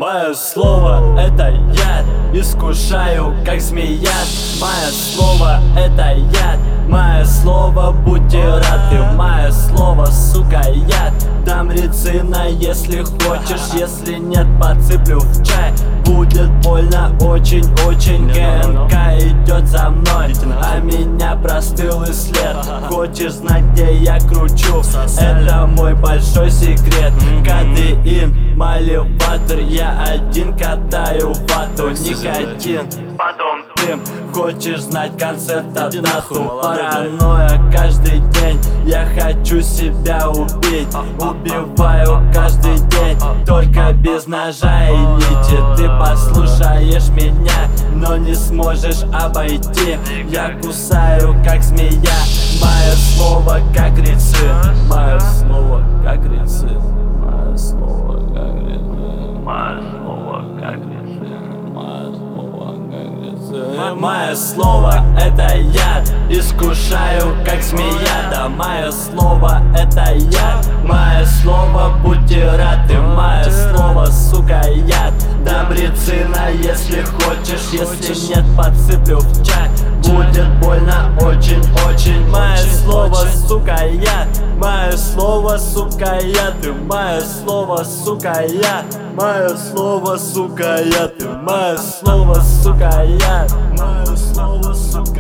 Мое слово — это яд, искушаю, как змея. Мое слово — это яд, мое слово — будьте рады. Мое слово, сука, яд. Дам рецина, если хочешь, если нет, подсыплю в чай. Будет больно очень-очень, ГНК идет за мной, а меня простыл и след. Хочешь знать, где я кручу? Это мой большой секрет. Кадеин, маливатор, я один катаю вату. Никотин, потом дым. Хочешь знать концерт, дату? Паранойя каждый день, я хочу себя убить. Убиваю каждый день, только без ножа и нити. Ты послушаешь меня, но не сможешь обойти. Я кусаю, как змея. Мое слово, как рецин. Мое слово, как рецин. Мое слово, как рецин. Мое слово, как рецин. Мое слово, как рецин. Мое слово — это яд, искушаю, как змея. Да, мое слово — это яд, мое слово — будьте рады. Мое слово, сука, яд. Дам рецина, если хочешь, если нет, подсыплю в чай. Будет больно очень-очень. Мое слово, сука, яд. Мое слово, сука, яд. Мое слово, сука, яд. Мое слово, сука, яд. Мое слово, сука, яд. Мое слово, сука.